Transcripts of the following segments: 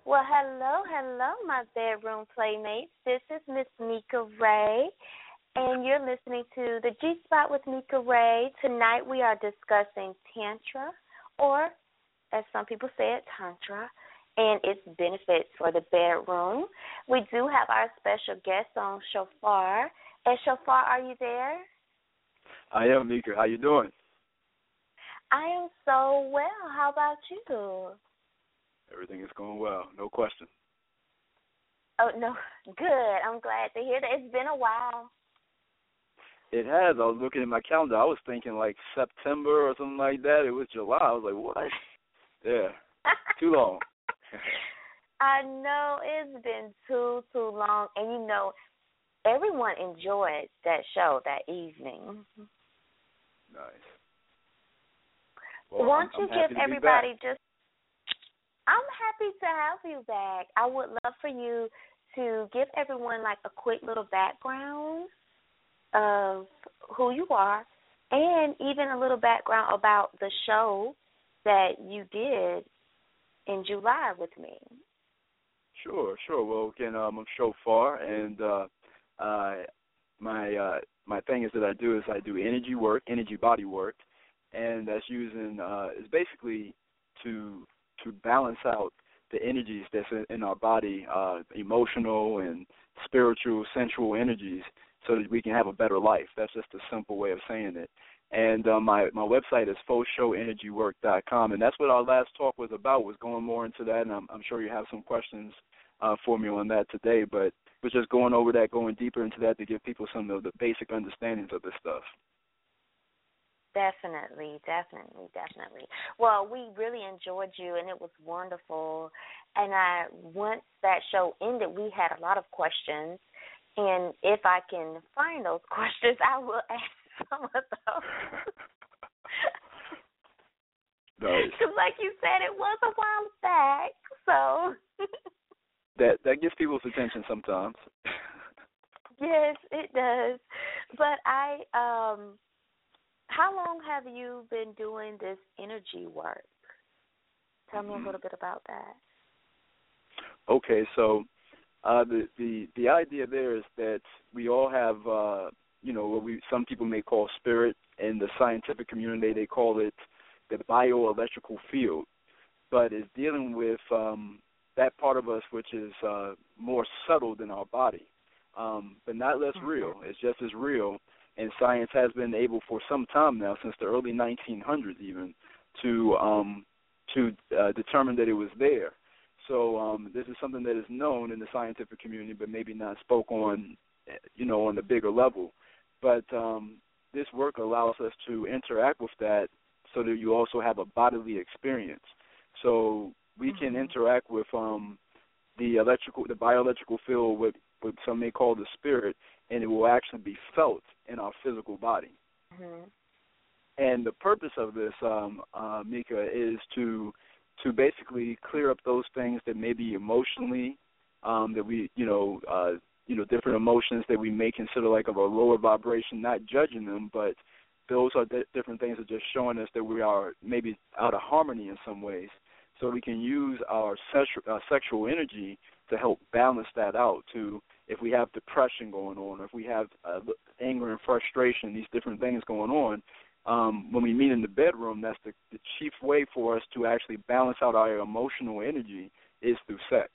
Well, hello, my bedroom playmates. This is Miss Mika Ray, and you're listening to the G Spot with Mika Ray. Tonight we are discussing Tantra, or as some people say it, Tantra, and its benefits for the bedroom. We do have our special guest on, Shofar. And Shofar, are you there? I am, Mika. How you doing? I am so well. How about you? Everything is going well, no question. Oh, no, good. I'm glad to hear that. It's been a while. It has. I was looking at my calendar. I was thinking like September or something like that. It was July. I was like, what? Yeah, too long. I know it's been too long. And, everyone enjoyed that show that evening. Nice. Well, Why don't you I'm give everybody just I'm happy to have you back. I would love for you to give everyone like a quick little background of who you are and even a little background about the show that you did in July with me. Sure. Well, again, I'm Shofar, and my thing is that I do energy work, energy body work, and that's using is basically to balance out the energies that's in our body, emotional and spiritual, sensual energies, so that we can have a better life. That's just a simple way of saying it. And my website is FoShowEnergyWork.com, and that's what our last talk was about, was going more into that, and I'm sure you have some questions for me on that today, but we're just going over that, going deeper into that to give people some of the basic understandings of this stuff. Definitely. Well, we really enjoyed you, and it was wonderful. And once that show ended, we had a lot of questions. And if I can find those questions, I will ask some of those. Nice. Because, like you said, it was a while back. So that gets people's attention sometimes. Yes, it does. But how long have you been doing this energy work? Tell me a little bit about that. Okay, so the idea there is that we all have what some people may call spirit. In the scientific community, they call it the bioelectrical field, but it's dealing with that part of us which is more subtle than our body, but not less real. It's just as real. And science has been able for some time now, since the early 1900s even, to determine that it was there. So this is something that is known in the scientific community, but maybe not spoke on, on the bigger level. But this work allows us to interact with that, so that you also have a bodily experience. So we can interact with the bioelectrical field, what some may call the spirit, and it will actually be felt in our physical body. And the purpose of this, Mika, is to basically clear up those things that may be emotionally, that we, different emotions that we may consider like of a lower vibration, not judging them, but those are different things that are just showing us that we are maybe out of harmony in some ways. So we can use our sexual energy to help balance that out, if we have depression going on, or if we have anger and frustration, these different things going on, when we meet in the bedroom, that's the chief way for us to actually balance out our emotional energy is through sex.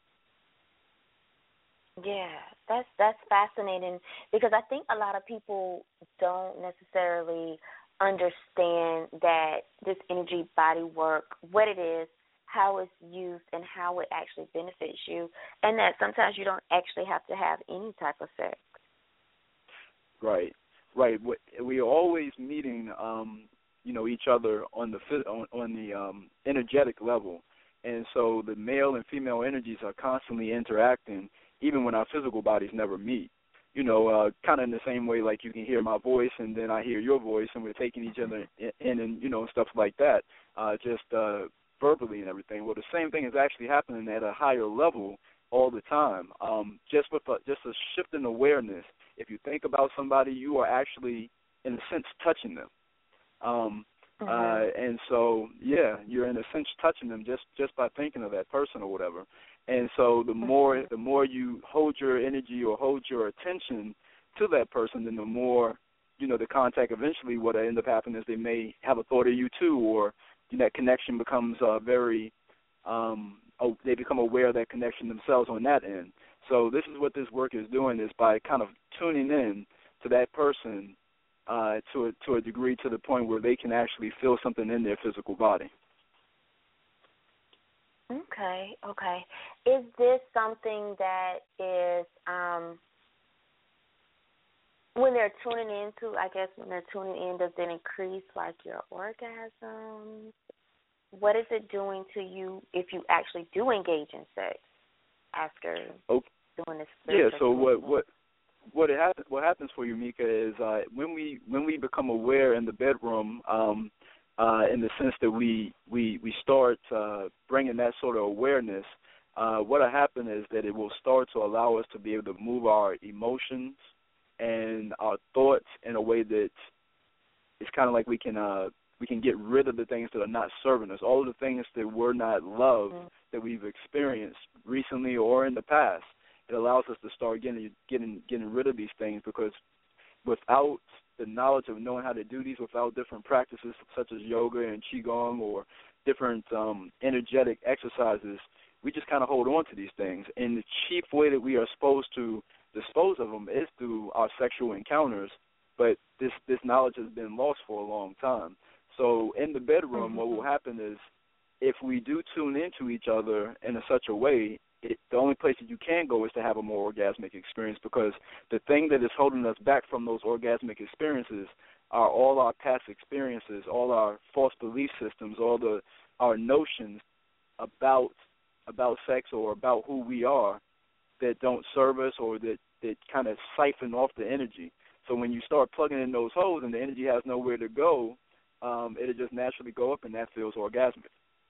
Yeah, that's fascinating, because I think a lot of people don't necessarily understand that this energy body work, what it is, how it's used, and how it actually benefits you, and that sometimes you don't actually have to have any type of sex. Right. We are always meeting, each other on the energetic level, and so the male and female energies are constantly interacting, even when our physical bodies never meet. Kind of in the same way, like you can hear my voice and then I hear your voice, and we're taking each other in and stuff like that. Just verbally and everything. Well, the same thing is actually happening at a higher level all the time. Just a shift in awareness. If you think about somebody, you are actually, in a sense, touching them. And so, yeah, you're in a sense touching them just by thinking of that person or whatever. And so the more you hold your energy or hold your attention to that person, then the more, the contact eventually, what end up happening is they may have a thought of you too, or that connection becomes they become aware of that connection themselves on that end. So this is what this work is doing, is by kind of tuning in to that person to a degree, to the point where they can actually feel something in their physical body. Okay. Is this something that is when they're tuning into, does it increase like your orgasm? What is it doing to you if you actually do engage in sex after doing this? Yeah. So what happens for you, Mika, is when we become aware in the bedroom, in the sense that we start bringing that sort of awareness, what will happen is that it will start to allow us to be able to move our emotions and our thoughts in a way that it's kind of like we can get rid of the things that are not serving us, all of the things that were not love that we've experienced recently or in the past. It allows us to start getting rid of these things, because without the knowledge of knowing how to do these, without different practices such as yoga and qigong or different energetic exercises, we just kind of hold on to these things. And the chief way that we are supposed to dispose of them is through our sexual encounters, but this knowledge has been lost for a long time. So in the bedroom, what will happen is, if we do tune into each other in such a way, the only place that you can go is to have a more orgasmic experience, because the thing that is holding us back from those orgasmic experiences are all our past experiences, all our false belief systems, all our notions about sex or about who we are that don't serve us, or that kind of siphon off the energy. So when you start plugging in those holes and the energy has nowhere to go, it'll just naturally go up, and that feels orgasmic.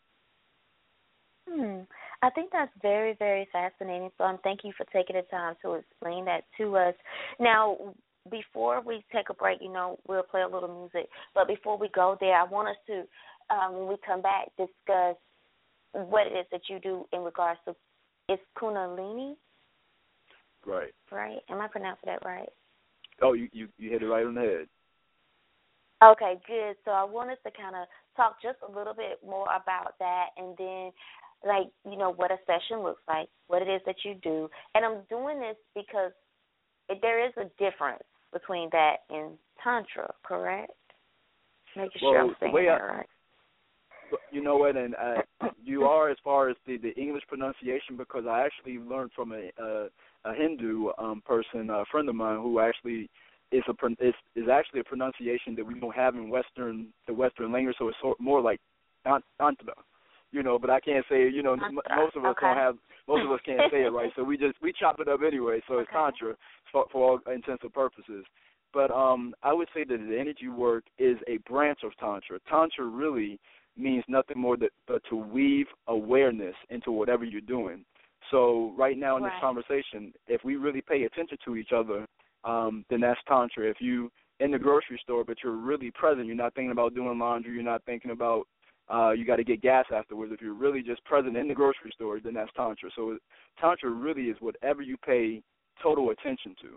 I think that's very, very fascinating. So thank you for taking the time to explain that to us. Now, before we take a break, we'll play a little music. But before we go there, I want us to, when we come back, discuss what it is that you do in regards to, it's Kundalini? Right. Right? Am I pronouncing that right? Oh, you hit it right on the head. Okay, good. So I want us to kind of talk just a little bit more about that, and then, what a session looks like, what it is that you do. And I'm doing this because there is a difference between that and Tantra, correct? Making sure I'm saying that right. You know what, and you are, as far as the English pronunciation, because I actually learned from a Hindu person, a friend of mine, who actually is actually a pronunciation that we don't have in the Western language, so it's more like Tantra. But I can't say, most of us can't say it right, so we chop it up anyway, so it's Tantra for all intents and purposes. But I would say that the energy work is a branch of Tantra. Tantra really means nothing more but to weave awareness into whatever you're doing. So right now in this conversation, if we really pay attention to each other, then that's Tantra. If you in the grocery store, but you're really present, you're not thinking about doing laundry, you're not thinking about you got to get gas afterwards. If you're really just present in the grocery store, then that's Tantra. So Tantra really is whatever you pay total attention to.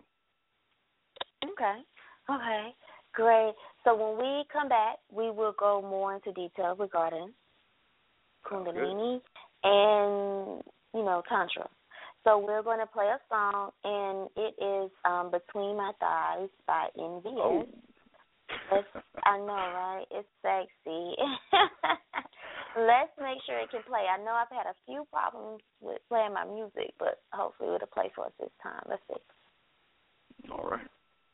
Okay, great. So when we come back, we will go more into detail regarding Kundalini and, Tantra. So we're going to play a song, and it is Between My Thighs by NVS. Oh. I know, right? It's sexy. Let's make sure it can play. I know I've had a few problems with playing my music, but hopefully it'll play for us this time. Let's see. All right.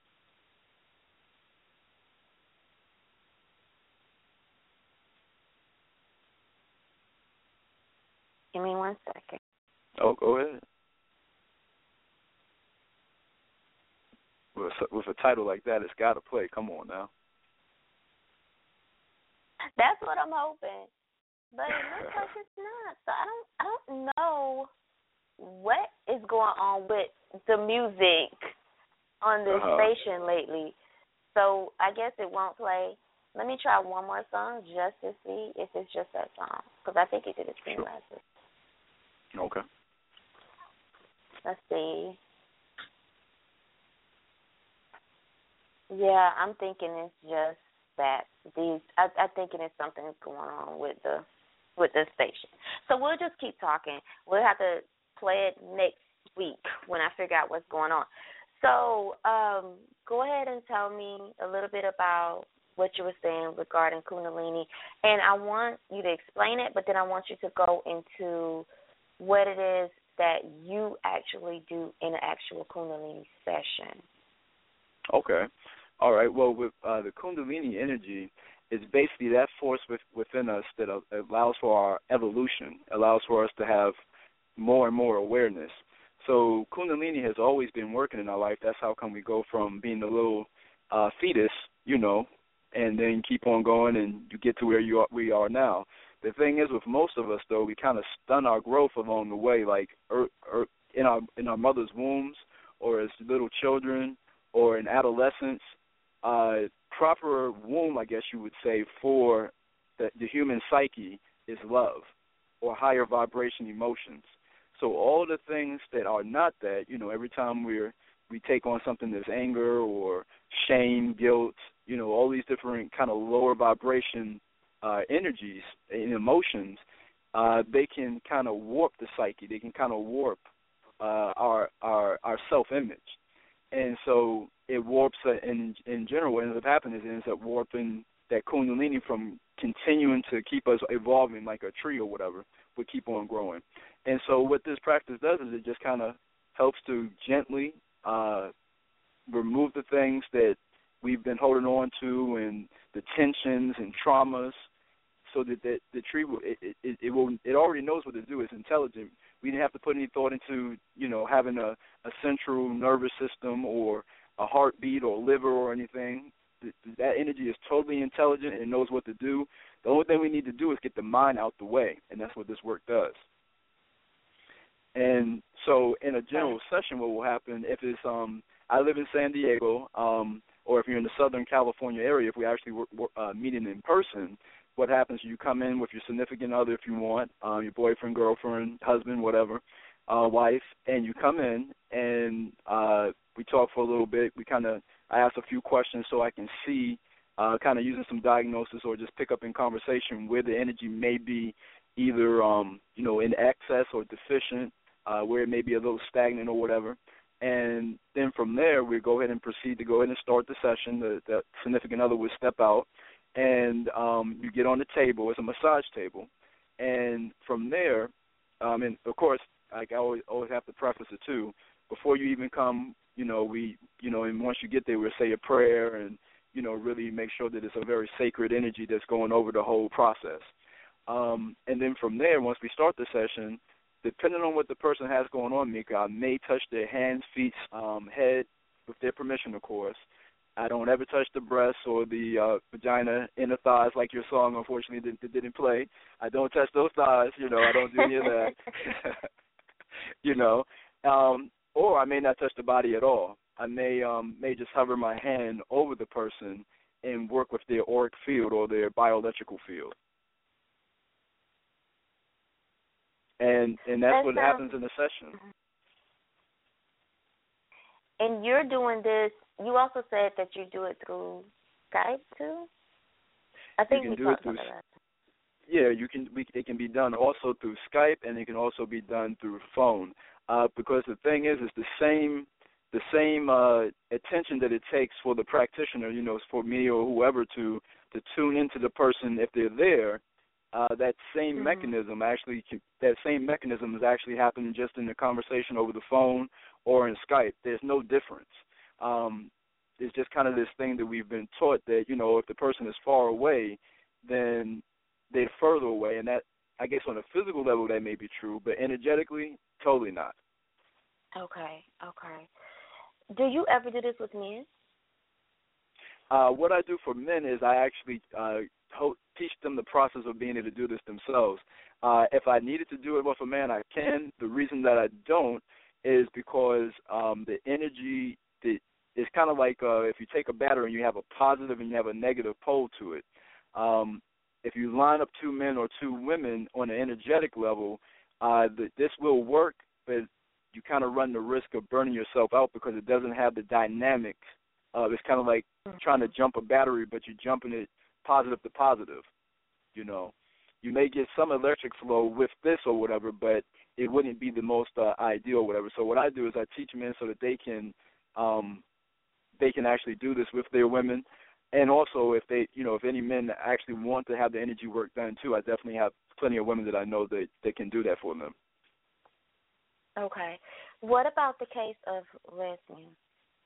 Give me 1 second. Oh, go ahead. With a title like that, it's got to play. Come on now. That's what I'm hoping, but it looks like it's not. So I don't know what is going on with the music on this station lately. So I guess it won't play. Let me try one more song just to see if it's just that song, because I think it did a spin last week. Okay. Let's see. Yeah, I'm thinking it's just that I thinking it's something going on with the station. So we'll just keep talking. We'll have to play it next week when I figure out what's going on. So go ahead and tell me a little bit about what you were saying regarding Kundalini, and I want you to explain it, but then I want you to go into what it is that you actually do in an actual Kundalini session. Okay. All right. Well, with the Kundalini energy, it's basically that force within us that allows for our evolution, allows for us to have more and more awareness. So Kundalini has always been working in our life. That's how come we go from being a little fetus, and then keep on going, and you get to where we are now. The thing is, with most of us, though, we kind of stun our growth along the way, like in our mother's wombs, or as little children, or in adolescence. Proper womb, I guess you would say, for the human psyche is love or higher vibration emotions. So all the things that are not that, every time we take on something that's anger or shame, guilt, all these different kind of lower vibration energies and emotions, they can kind of warp the psyche. They can kind of warp our self-image. And so it warps, in general, what ends up happening is it ends up warping that Kundalini from continuing to keep us evolving like a tree or whatever, but keep on growing. And so what this practice does is it just kind of helps to gently remove the things that we've been holding on to and the tensions and traumas, so that the tree it already knows what to do. It's intelligent. We didn't have to put any thought into having a central nervous system or a heartbeat or liver or anything. That energy is totally intelligent and knows what to do. The only thing we need to do is get the mind out the way, and that's what this work does. And so in a general session, what will happen if it's I live in San Diego, or if you're in the Southern California area, if we actually meeting in person, what happens is you come in with your significant other if you want, your boyfriend, girlfriend, husband, whatever, wife, and you come in and we talk for a little bit. I ask a few questions so I can see, kind of using some diagnosis or just pick up in conversation where the energy may be either, in excess or deficient, where it may be a little stagnant or whatever. And then from there, we go ahead and proceed to go ahead and start the session. The significant other would step out, and you get on the table. It's a massage table. And from there, and of course, like I always have to preface it too, before you even come, and once you get there, we'll say a prayer and, really make sure that it's a very sacred energy that's going over the whole process. And then from there, once we start the session, depending on what the person has going on, Mika, I may touch their hands, feet, head, with their permission, of course. I don't ever touch the breasts or the vagina, inner thighs, like your song, unfortunately, didn't play. I don't touch those thighs, I don't do any of that. Or I may not touch the body at all. I may just hover my hand over the person and work with their auric field or their bioelectrical field. And that's what happens in the session. And you're doing this. You also said that you do it through Skype too. I think we talked about that. Yeah, you can. It can be done also through Skype, and it can also be done through phone. Because the thing is the same attention that it takes for the practitioner, for me or whoever to tune into the person if they're there. That same mechanism is actually happening just in the conversation over the phone or in Skype. There's no difference. It's just kind of this thing that we've been taught that, if the person is far away, then they're further away. And that, I guess on a physical level, that may be true, but energetically, totally not. Okay. Do you ever do this with men? What I do for men is I actually teach them the process of being able to do this themselves. If I needed to do it with a man, I can. The reason that I don't is because the energy that it's kind of like if you take a battery and you have a positive and you have a negative pole to it. If you line up two men or two women on an energetic level, this will work, but you kind of run the risk of burning yourself out because it doesn't have the dynamics. It's kind of like trying to jump a battery, but you're jumping it positive to positive. You know, you may get some electric flow with this or whatever, but it wouldn't be the most ideal or whatever. So what I do is I teach men so that they can actually do this with their women. And also, if they, if any men actually want to have the energy work done too, I definitely have plenty of women that I know that can do that for them. Okay. What about the case of lesbians?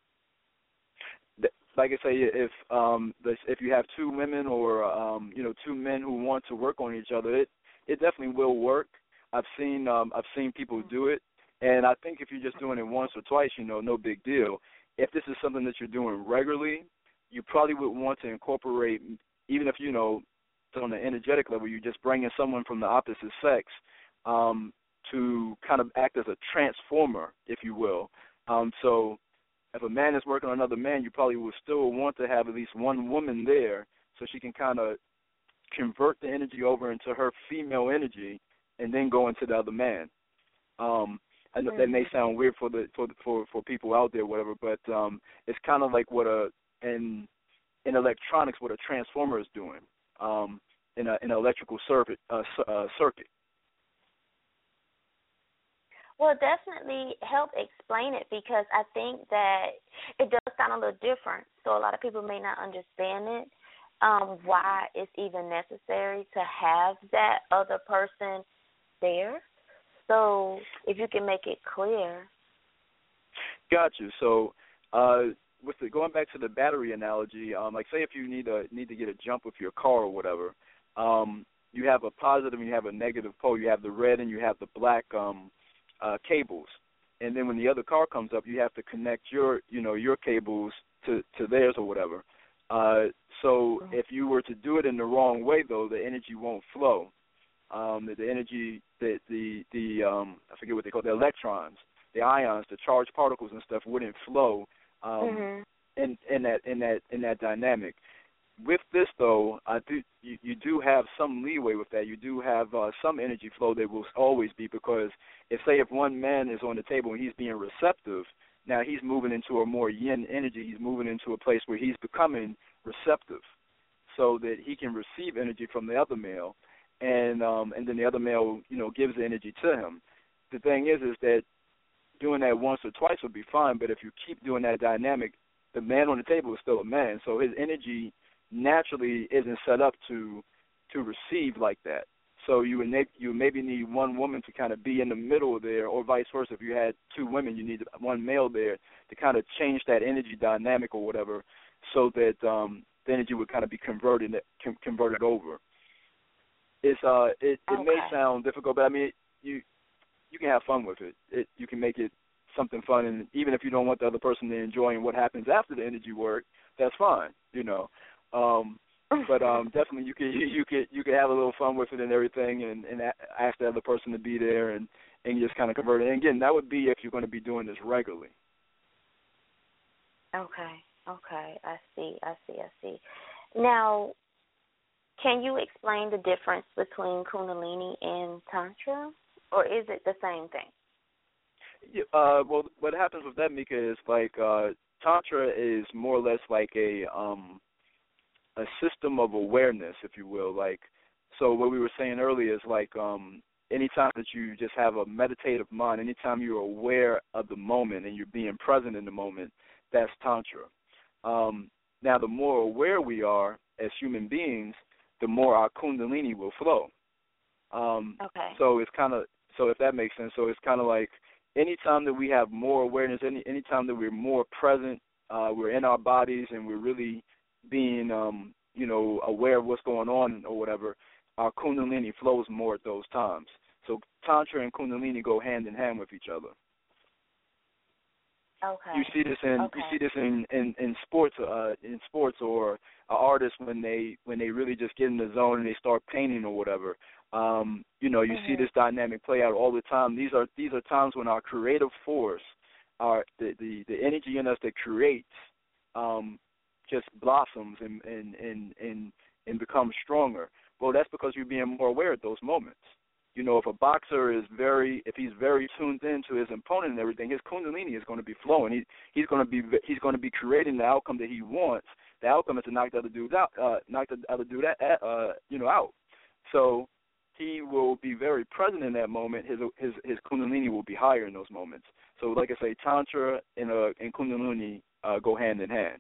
Like I say, if you have two women or two men who want to work on each other, it definitely will work. I've seen people do it, and I think if you're just doing it once or twice, no big deal. If this is something that you're doing regularly, you probably would want to incorporate, even if on the energetic level, you just bring in someone from the opposite sex to kind of act as a transformer, if you will. So if a man is working on another man, you probably would still want to have at least one woman there so she can kind of convert the energy over into her female energy and then go into the other man. I know that may sound weird for people out there, whatever, but it's kind of like what in electronics what a transformer is doing in an electrical circuit. Well, definitely help explain it, because I think that it does sound a little different. So a lot of people may not understand it, why it's even necessary to have that other person there. So if you can make it clear. Got you. So going back to the battery analogy, like say if you need to get a jump with your car or whatever, you have a positive and you have a negative pole. You have the red and you have the black cables, and then when the other car comes up, you have to connect your cables to theirs or whatever. So if you were to do it in the wrong way, though, the energy won't flow. The energy, the I forget what they call it, the electrons, the ions, the charged particles and stuff wouldn't flow in that dynamic. With this, though, you do have some leeway with that. You do have some energy flow that will always be, because if one man is on the table and he's being receptive, now he's moving into a more yin energy. He's moving into a place where he's becoming receptive so that he can receive energy from the other male, and then the other male, gives the energy to him. The thing is that doing that once or twice would be fine, but if you keep doing that dynamic, the man on the table is still a man, so his energy naturally isn't set up to receive like that. So you maybe need one woman to kind of be in the middle there, or vice versa. If you had two women, you need one male there to kind of change that energy dynamic or whatever, so that the energy would kind of be converted over. It may sound difficult, but I mean you can have fun with it. You can make it something fun, and even if you don't want the other person to enjoy what happens after the energy work, that's fine, But definitely you could have a little fun with it and everything, and ask the other person to be there, and just kind of convert it. And again, that would be if you're going to be doing this regularly. Okay. I see. Now, can you explain the difference between Kundalini and Tantra, or is it the same thing? Yeah, well, what happens with that, Mika, is like Tantra is more or less like a system of awareness, if you will. Like, so what we were saying earlier is like anytime that you just have a meditative mind, anytime you're aware of the moment and you're being present in the moment, that's Tantra. Now, the more aware we are as human beings, the more our Kundalini will flow. Okay. So it's kind of, so if that makes sense, so it's kind of like anytime that we have more awareness, anytime that we're more present, we're in our bodies and we're really being, aware of what's going on or whatever, our Kundalini flows more at those times. So Tantra and Kundalini go hand in hand with each other. Okay. You see this in sports, or artists when they really just get in the zone and they start painting or whatever. You see this dynamic play out all the time. These are times when our creative force the energy in us that creates just blossoms and becomes stronger. Well, that's because you're being more aware at those moments. You know, if a boxer is if he's very tuned into his opponent and everything, his kundalini is going to be flowing. He's going to be creating the outcome that he wants. The outcome is to knock the other dude out, out. So he will be very present in that moment. His kundalini will be higher in those moments. So, like I say, tantra and kundalini go hand in hand.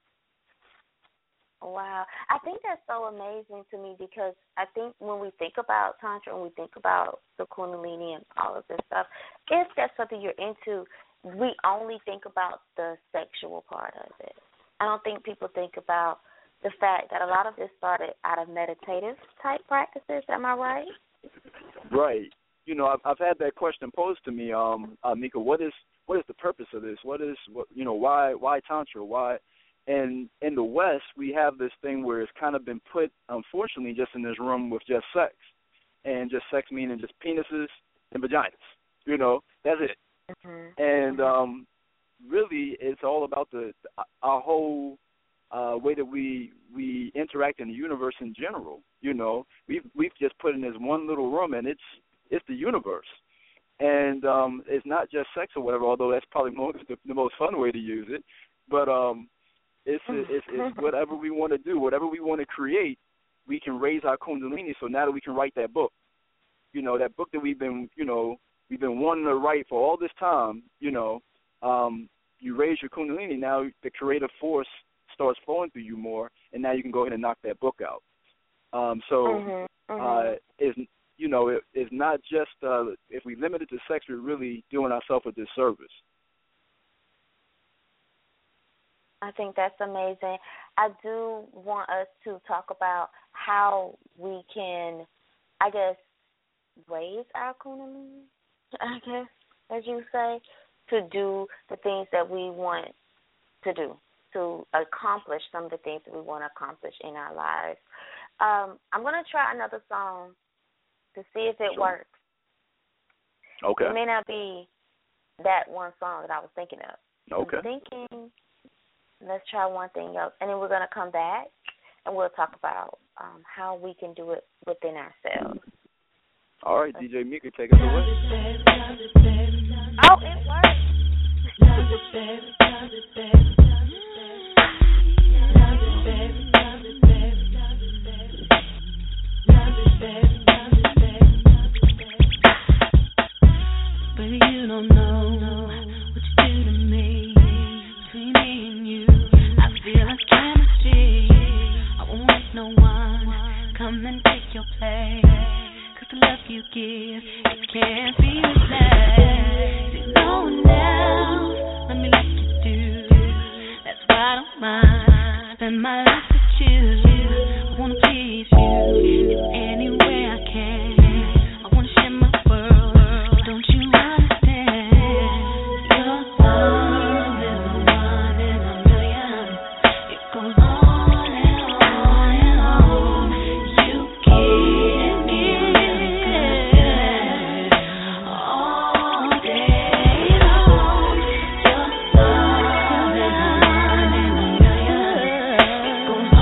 Wow. I think that's so amazing to me because I think when we think about Tantra and we think about the Kundalini and all of this stuff, if that's something you're into, we only think about the sexual part of it. I don't think people think about the fact that a lot of this started out of meditative type practices. Am I right? Right. You know, I've had that question posed to me, Mika. What is the purpose of this? Why Tantra? Why? And in the West, we have this thing where it's kind of been put, unfortunately, just in this room with just sex. And just sex meaning just penises and vaginas. You know, that's it. Mm-hmm. And really, it's all about our whole way that we interact in the universe in general. You know, we've just put in this one little room, and it's the universe. And it's not just sex or whatever, although that's probably the most fun way to use it. But it's whatever we want to do, whatever we want to create, we can raise our kundalini. So now that we can write that book, you know, that book that we've been wanting to write for all this time, you know, you raise your kundalini. Now the creative force starts flowing through you more, and now you can go ahead and knock that book out. It's not just if we limit it to sex, we're really doing ourselves a disservice. I think that's amazing. I do want us to talk about how we can, I guess, raise our kundalini, I guess, as you say, to do the things that we want to do, to accomplish some of the things that we want to accomplish in our lives. I'm going to try another song to see if it works. Okay. It may not be that one song that I was thinking of. Okay. I'm thinking, let's try one thing else, and then we're going to come back, and we'll talk about how we can do it within ourselves. All right, DJ Mika, take us away. Oh, it works. Baby, you don't know what you do to me. Between me and you, I feel like chemistry. I won't let no one come and take your place. 'Cause the love you give, it can't be replaced. There's no one else, let me let you do. That's why I don't mind. Spend my life with you. I wanna please you in any way I can. I wanna share my world. Don't you understand? Your love is one in a million. It goes on and on and on. You give me good all day long. Your love is one in a million. It goes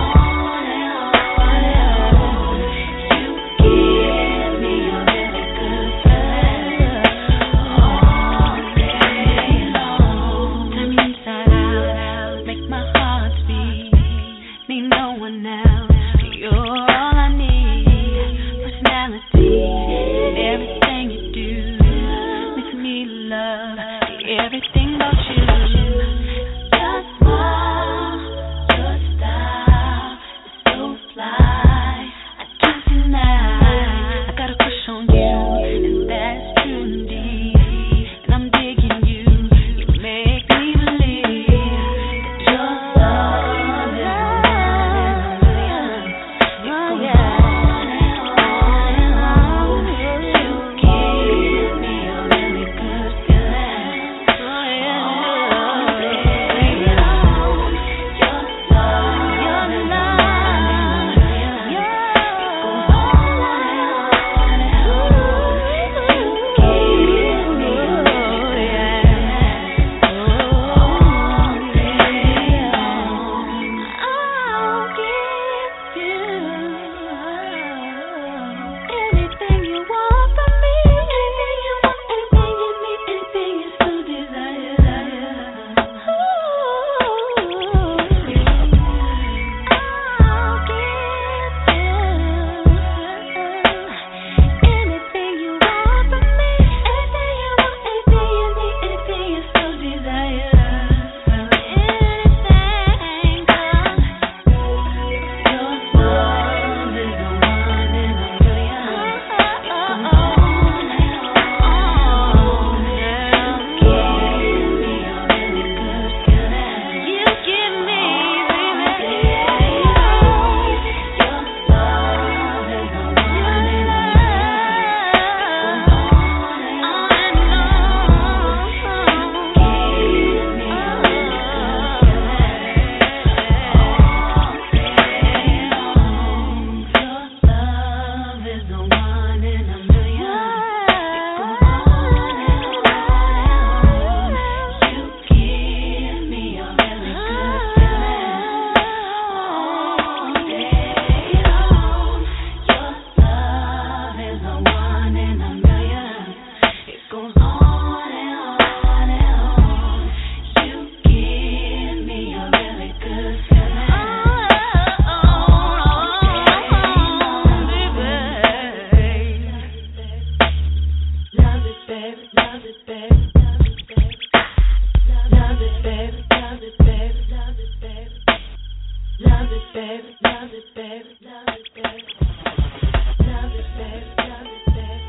baby, love it, baby, love it, baby, love it, baby, love it, baby, love it, baby, love it, baby, love it, baby, love it, baby, love it, baby, love it, baby,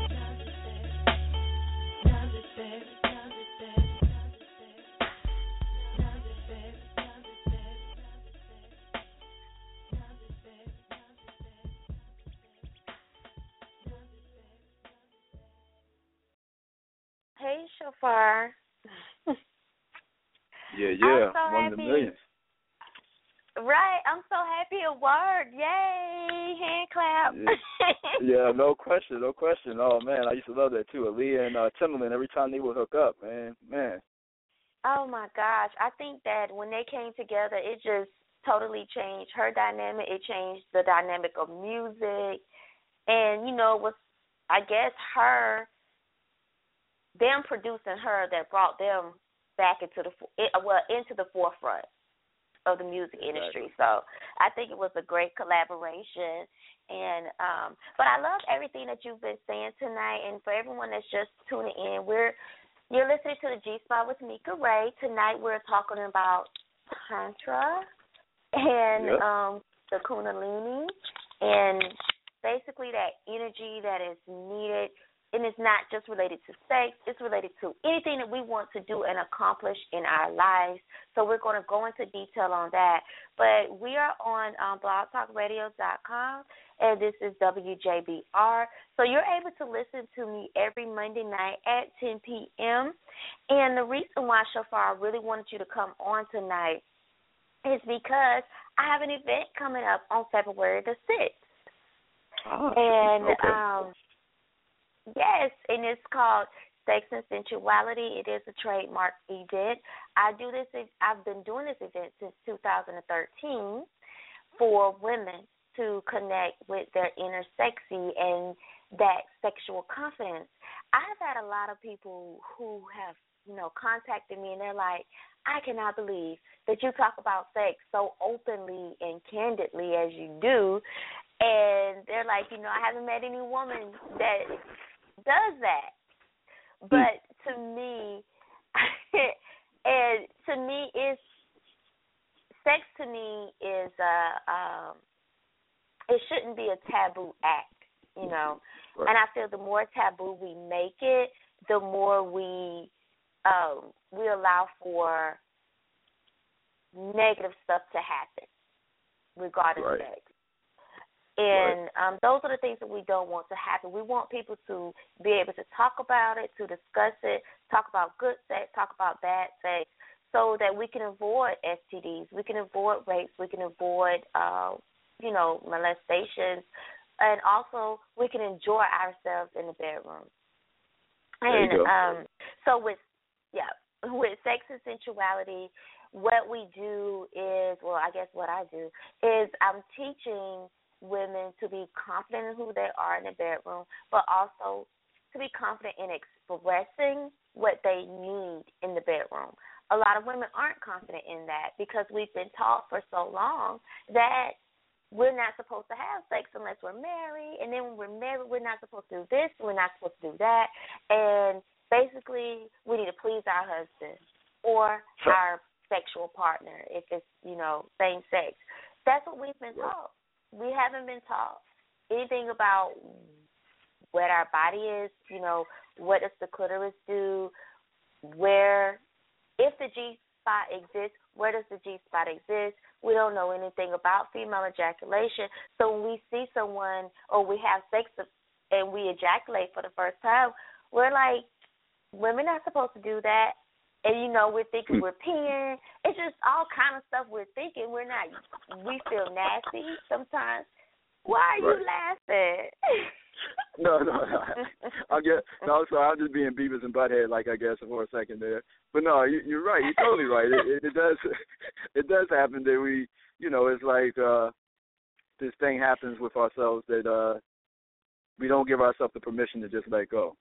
love it, baby, love it, baby, love it, baby, love it, baby, love it, baby, Hey, Shofar. Yeah, I'm so one of the happy. millions. Right, I'm so happy. Award, yay! Hand clap. Yeah, no question. Oh man, I used to love that too. Aaliyah and Timbaland, every time they would hook up, man. Oh my gosh, I think that when they came together, it just totally changed her dynamic. It changed the dynamic of music, and it was, I guess, them producing her that brought them back into the forefront of the music industry. So I think it was a great collaboration, and but I love everything that you've been saying tonight. And for everyone that's just tuning in, you're listening to the G Spot with Mika Ray. Tonight we're talking about Tantra and the Kundalini, and basically that energy that is needed. And it's not just related to sex. It's related to anything that we want to do and accomplish in our lives. So we're going to go into detail on that. But we are on blogtalkradio.com, and this is WJBR. So you're able to listen to me every Monday night at 10 p.m. And the reason why, Shofar, I really wanted you to come on tonight is because I have an event coming up on February the 6th. Oh, and okay. Yes, and it's called Sex and Sensuality. It is a trademark event. I've been doing this event since 2013 for women to connect with their inner sexy and that sexual confidence. I've had a lot of people who have, contacted me, and they're like, I cannot believe that you talk about sex so openly and candidly as you do. And they're like, I haven't met any woman that does that. But to me, sex to me is it shouldn't be a taboo act, Right. And I feel the more taboo we make it, the more we allow for negative stuff to happen regarding sex. And those are the things that we don't want to happen. We want people to be able to talk about it, to discuss it, talk about good sex, talk about bad sex, so that we can avoid STDs, we can avoid rapes, we can avoid, molestations, and also we can enjoy ourselves in the bedroom. And so with sex and sensuality, what we do is, I guess what I do is I'm teaching women to be confident in who they are in the bedroom, but also to be confident in expressing what they need in the bedroom. A lot of women aren't confident in that because we've been taught for so long that we're not supposed to have sex unless we're married, and then when we're married, we're not supposed to do this, we're not supposed to do that, and basically we need to please our husband or our sexual partner if it's, same sex. That's what we've been taught. We haven't been taught anything about what our body is, what does the clitoris do, if the G-spot exists, where does the G-spot exist? We don't know anything about female ejaculation. So when we see someone or we have sex and we ejaculate for the first time, we're like, women are supposed to do that. And, we're thinking we're peeing. It's just all kind of stuff we're thinking. We feel nasty sometimes. Why are you laughing? No. I'm sorry. I'm just being Beavis and Butthead, I guess, for a second there. But no, you're right. You're totally right. It does happen that we, it's like this thing happens with ourselves that we don't give ourselves the permission to just let go,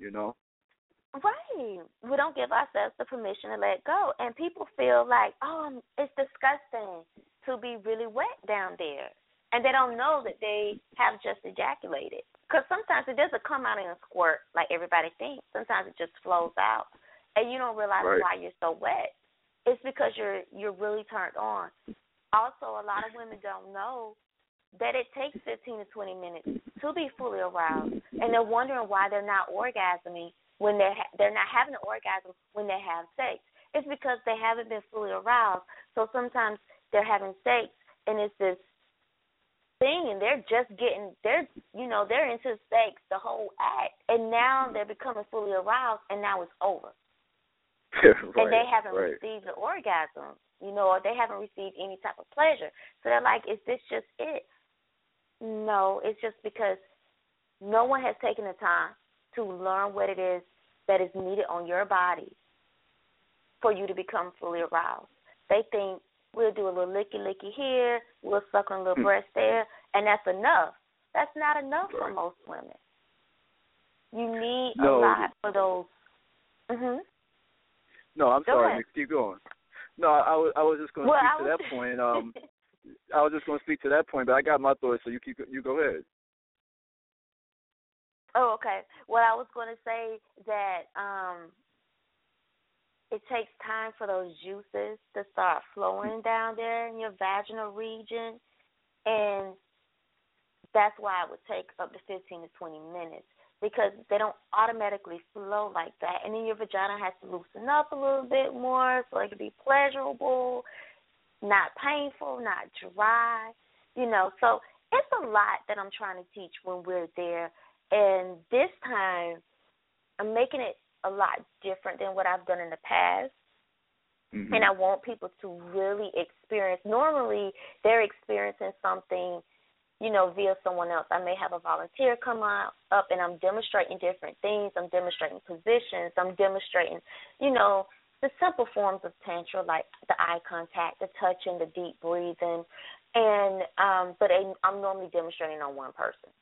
Right. We don't give ourselves the permission to let go. And people feel like, it's disgusting to be really wet down there. And they don't know that they have just ejaculated. Because sometimes it doesn't come out in a squirt like everybody thinks. Sometimes it just flows out, and you don't realize why you're so wet. It's because you're really turned on. Also, a lot of women don't know that it takes 15 to 20 minutes to be fully aroused, and they're wondering why they're not orgasming when they're not having an orgasm when they have sex. It's because they haven't been fully aroused. So sometimes they're having sex, and it's this thing, and they're into sex the whole act, and now they're becoming fully aroused, and now it's over. And they haven't received the orgasm, or they haven't received any type of pleasure. So they're like, is this just it? No, it's just because no one has taken the time to learn what it is that is needed on your body for you to become fully aroused. They think we'll do a little licky here, we'll suck on a little breast there, and that's enough. That's not enough for most women. You need a lot for those. No, I'm sorry. Keep going. No, I was just going to speak to that point. I was just going to speak to that point, but I got my thoughts, so you go ahead. Oh, okay. Well, I was going to say that it takes time for those juices to start flowing down there in your vaginal region, and that's why it would take up to 15 to 20 minutes, because they don't automatically flow like that. And then your vagina has to loosen up a little bit more so it can be pleasurable, not painful, not dry, So it's a lot that I'm trying to teach when we're there. And this time I'm making it a lot different than what I've done in the past. And I want people to really experience. Normally they're experiencing something via someone else. I may have a volunteer come up and I'm demonstrating different things. I'm demonstrating positions. I'm demonstrating, the simple forms of Tantra, like the eye contact, the touching, the deep breathing. And but I'm normally demonstrating on one person,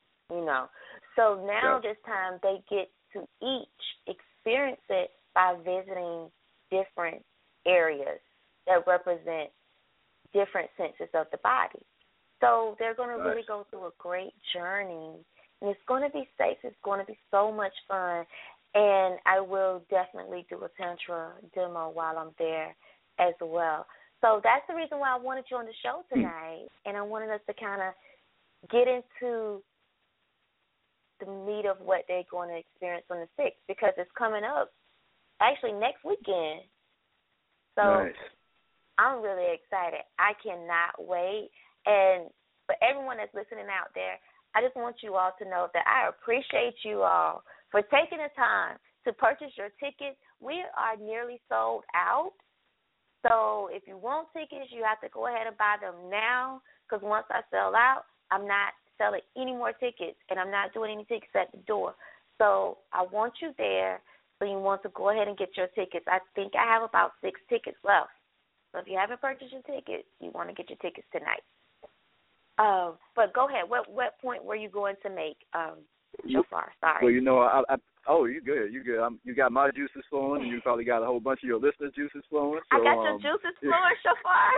So now this time they get to each experience it by visiting different areas that represent different senses of the body. So they're going to really go through a great journey, and it's going to be safe. It's going to be so much fun, and I will definitely do a Tantra demo while I'm there as well. So that's the reason why I wanted you on the show tonight, and I wanted us to kind of get into the meat of what they're going to experience on the 6th, because it's coming up actually next weekend. So I'm really excited. I cannot wait. And for everyone that's listening out there, I just want you all to know that I appreciate you all for taking the time to purchase your tickets. We are nearly sold out. So if you want tickets, you have to go ahead and buy them now, because once I sell out, I'm not selling any more tickets, and I'm not doing any tickets at the door. So I want you there, so you want to go ahead and get your tickets. I think I have about 6 tickets left. So if you haven't purchased your tickets, you want to get your tickets tonight. But go ahead. What point were you going to make so far? Sorry. Well, you're good. You're good. You got my juices flowing, and you probably got a whole bunch of your listeners' juices flowing. So, I got your juices flowing, Shafar.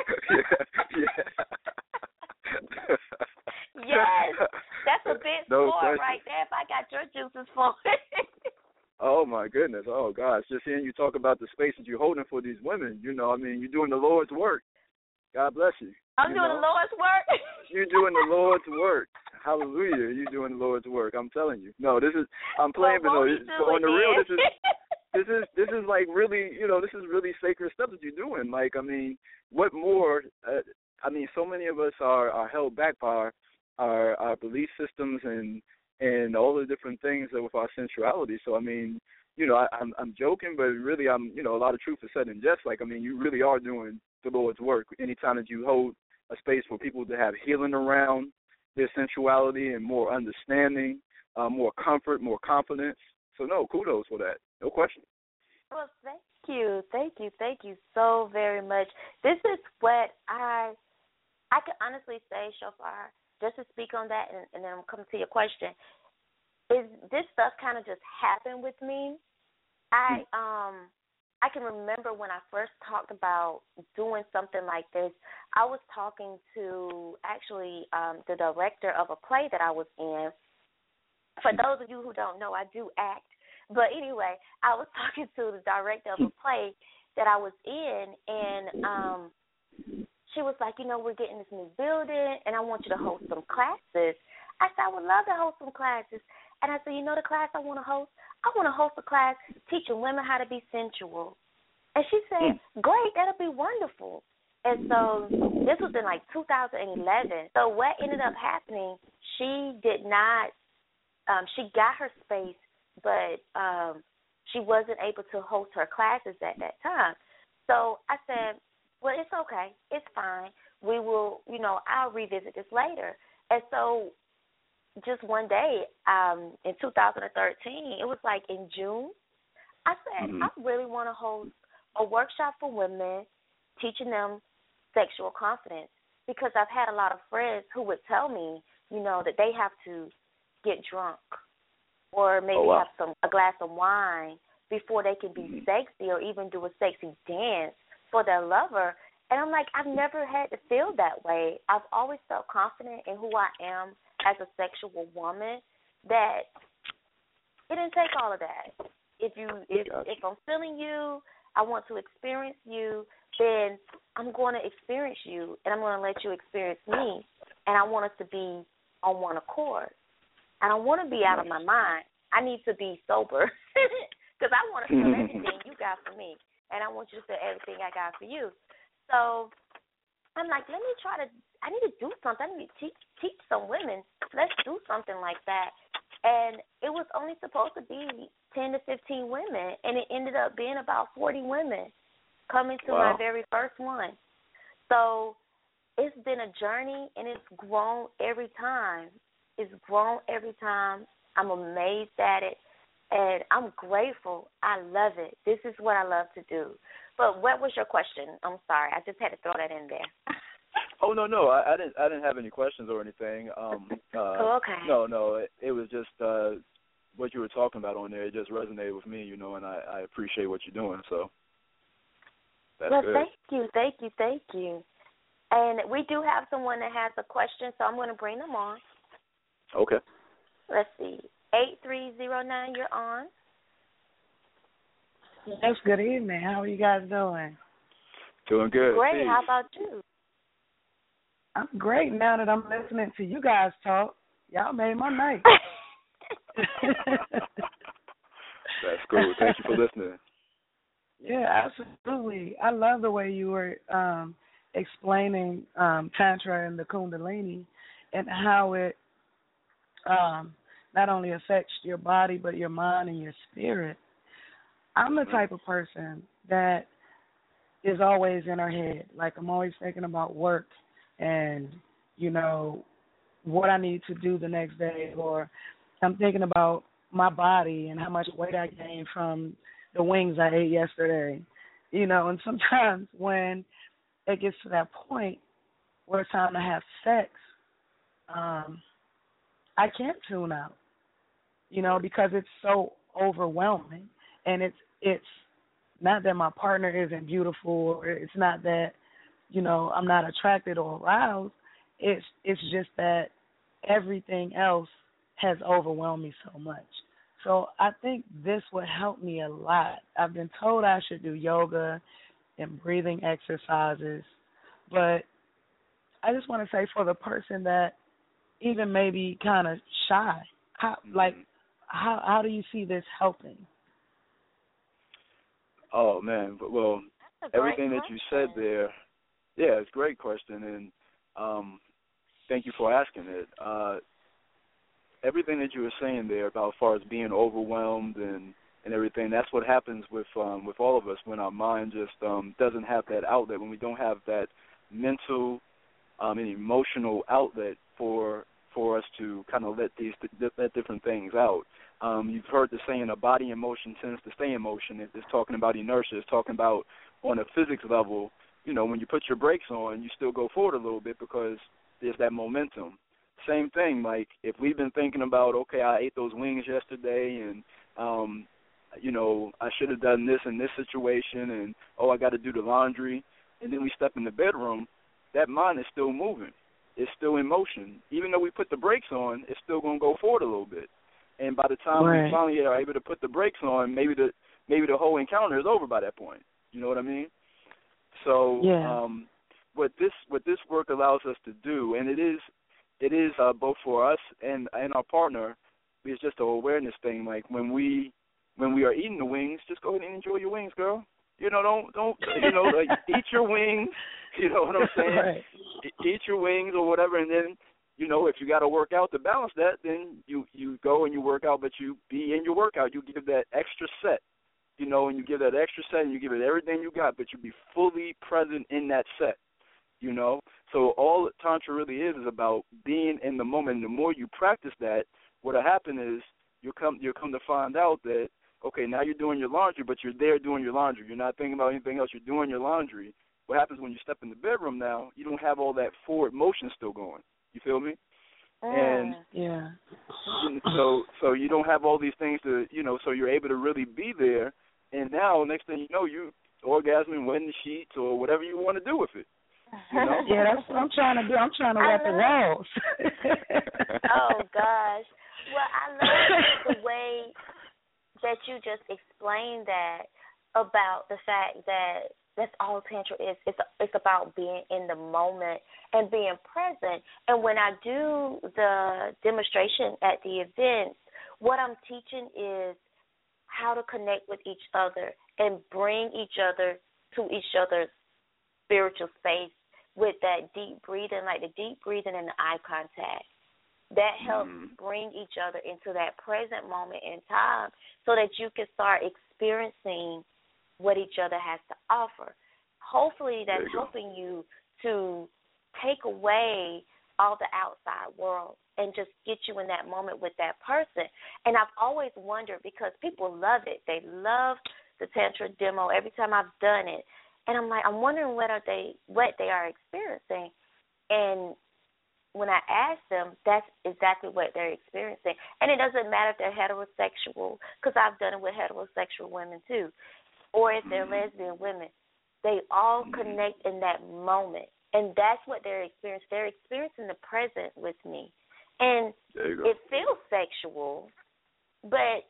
Yes, that's a big score right there. If I got your juices flowing. Oh my goodness! Oh gosh! Just hearing you talk about the space that you're holding for these women, you're doing the Lord's work. God bless you. I'm doing the Lord's work. You're doing the Lord's work. Hallelujah! You're doing the Lord's work. I'm telling you. No, I'm playing, but no. On the real, this is like really, this is really sacred stuff that you're doing. Like, what more? So many of us are held back by our belief systems and all the different things with our sensuality. So I'm joking, but really a lot of truth is said in jest. Like, you really are doing the Lord's work anytime that you hold a space for people to have healing around their sensuality and more understanding, more comfort, more confidence. So no, kudos for that. No question. Well, thank you so very much. This is what I can honestly say, Shofar, just to speak on that, and then I'm coming to your question, is this stuff kind of just happened with me. I can remember when I first talked about doing something like this, I was talking to actually the director of a play that I was in, For those of you who don't know, I do act. But anyway, I was talking to the director of a play that I was in, and she was like, we're getting this new building, and I want you to host some classes. I said, I would love to host some classes. And I said, the class I want to host? I want to host a class teaching women how to be sensual. And she said, great, that'll be wonderful. And so this was in, 2011. So what ended up happening, she did not, she got her space, but she wasn't able to host her classes at that time. So I said, well, it's okay. It's fine. We will, I'll revisit this later. And so just one day in 2013, it was in June, I said, I really want to host a workshop for women, teaching them sexual confidence, because I've had a lot of friends who would tell me, that they have to get drunk or maybe have a glass of wine before they can be sexy or even do a sexy dance for their lover. And I'm like, I've never had to feel that way. I've always felt confident in who I am as a sexual woman, that it didn't take all of that. If I'm feeling you, I want to experience you, then I'm going to experience you, and I'm going to let you experience me, and I want us to be on one accord. I don't want to be out of my mind. I need to be sober because I want to feel everything you got for me, and I want you to feel everything I got for you. So I'm like, I need to do something. I need to teach some women. Let's do something like that. And it was only supposed to be 10 to 15 women, and it ended up being about 40 women coming to my very first one. So it's been a journey, and it's grown every time. It's grown every time. I'm amazed at it, and I'm grateful. I love it. This is what I love to do. But what was your question? I'm sorry. I just had to throw that in there. Oh no, I didn't have any questions or anything. Okay. No, it was just what you were talking about on there. It just resonated with me, and I appreciate what you're doing. So that's good. Thank you. And we do have someone that has a question, so I'm going to bring them on. Okay. Let's see, 8309, you're on. Yes, good evening. How are you guys doing? Doing good. Great. Steve. How about you? I'm great now that I'm listening to you guys talk. Y'all made my night. That's cool. Thank you for listening. Yeah, absolutely. I love the way you were explaining Tantra and the Kundalini and how it not only affects your body but your mind and your spirit. I'm the type of person that is always in her head. I'm always thinking about work and, what I need to do the next day, or I'm thinking about my body and how much weight I gained from the wings I ate yesterday. And sometimes when it gets to that point where it's time to have sex, I can't tune out, because it's so overwhelming. And it's not that my partner isn't beautiful, or it's not that, I'm not attracted or aroused. It's just that everything else has overwhelmed me so much. So I think this would help me a lot. I've been told I should do yoga and breathing exercises, but I just want to say, for the person that even maybe kind of shy, how do you see this helping? Oh man, well, everything that you said there, yeah, it's a great question, and thank you for asking it. Everything that you were saying there about as far as being overwhelmed and everything, that's what happens with all of us when our mind just doesn't have that outlet, when we don't have that mental and emotional outlet for us to kind of let different things out. You've heard the saying, a body in motion tends to stay in motion. It's talking about inertia. It's talking about on a physics level, when you put your brakes on, you still go forward a little bit because there's that momentum. Same thing, if we've been thinking about, okay, I ate those wings yesterday and, I should have done this in this situation and, I got to do the laundry, and then we step in the bedroom, that mind is still moving. It's still in motion. Even though we put the brakes on, it's still going to go forward a little bit. And by the time we finally are able to put the brakes on, maybe the whole encounter is over by that point. You know what I mean? So what this work allows us to do, and it is both for us and our partner, it's just an awareness thing. Like when we are eating the wings, just go ahead and enjoy your wings, girl. You know, don't like eat your wings. You know what I'm saying? Right. Eat your wings or whatever, and then, you know, if you got to work out to balance that, then you go and you work out, but you be in your workout. You give that extra set, you know, and you give that extra set and you give it everything you got, but you be fully present in that set, you know. So all Tantra really is about being in the moment. And the more you practice that, what'll happen is you'll come to find out that, okay, now you're doing your laundry, but you're there doing your laundry. You're not thinking about anything else. You're doing your laundry. What happens when you step in the bedroom now, you don't have all that forward motion still going. You feel me? And so you don't have all these things to, you know, so you're able to really be there. And now, next thing you know, you orgasming, wetting the sheets, or whatever you want to do with it. You know? Yeah, that's what I'm trying to do. I'm trying to wet the walls. Oh, gosh. Well, I love the way that you just explained that, about the fact that that's all Tantra is. It's about being in the moment and being present. And when I do the demonstration at the events, what I'm teaching is how to connect with each other and bring each other to each other's spiritual space with that deep breathing, like the deep breathing and the eye contact. That helps bring each other into that present moment in time so that you can start experiencing what each other has to offer. Hopefully that's helping you to take away all the outside world and just get you in that moment with that person. And I've always wondered, because people love it. They love the Tantra demo every time I've done it. And I'm like, I'm wondering what they are experiencing. And when I ask them, that's exactly what they're experiencing. And it doesn't matter if they're heterosexual, because I've done it with heterosexual women too, or if they're lesbian women. They all connect in that moment, and that's what they're experiencing. They're experiencing the present with me. And it feels sexual, but